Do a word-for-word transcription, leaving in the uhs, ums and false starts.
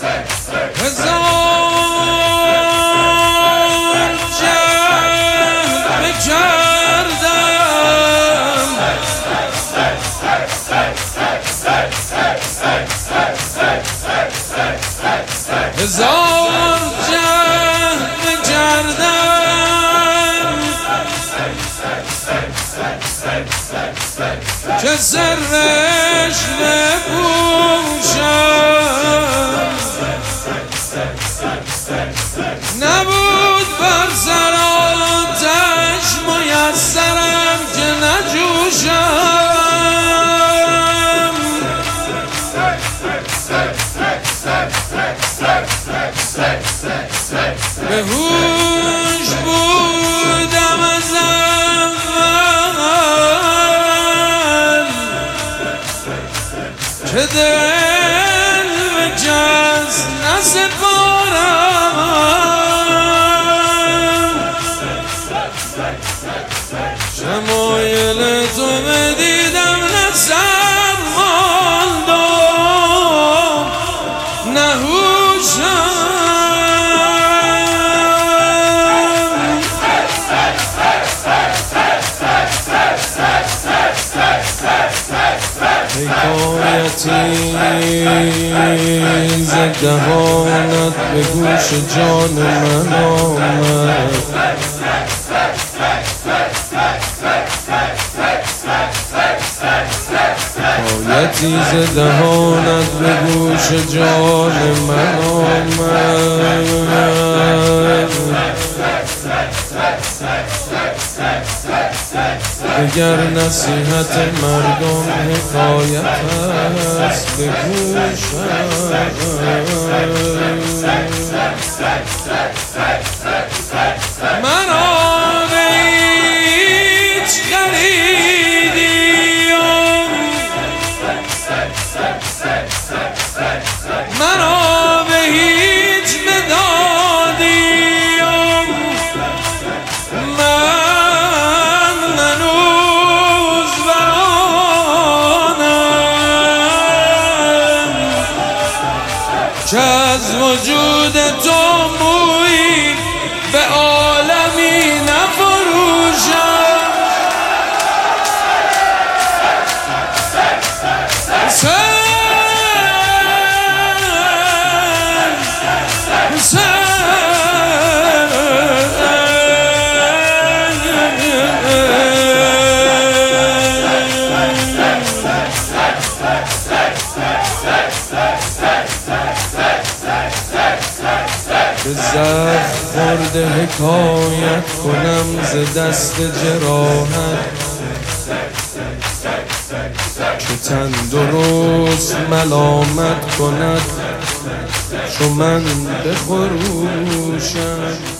هزار جهد بکردم هزار جهد بکردم که سرش بپوشم نبود بر سر آتش میسرم که نجوشم به هوش بودم از اول که دل به کس نسپارم شمایل تو بدیدم نه سر ماندم نه هوشم حکایتی ز دهانت به گوش جان من آمد حکایتی ز دهانت به گوش جان من آمد اگر نصیحت مردم حکایت است به گوشم مرا به هیچ خریدیم مرا به هیچ بدادیم من منوز برانم که از وجود تو مویی به عالمی نفروشم به زخم خورده حکایت کنم ز دست جراحت که تن درست ملامت کند چو من بخروشم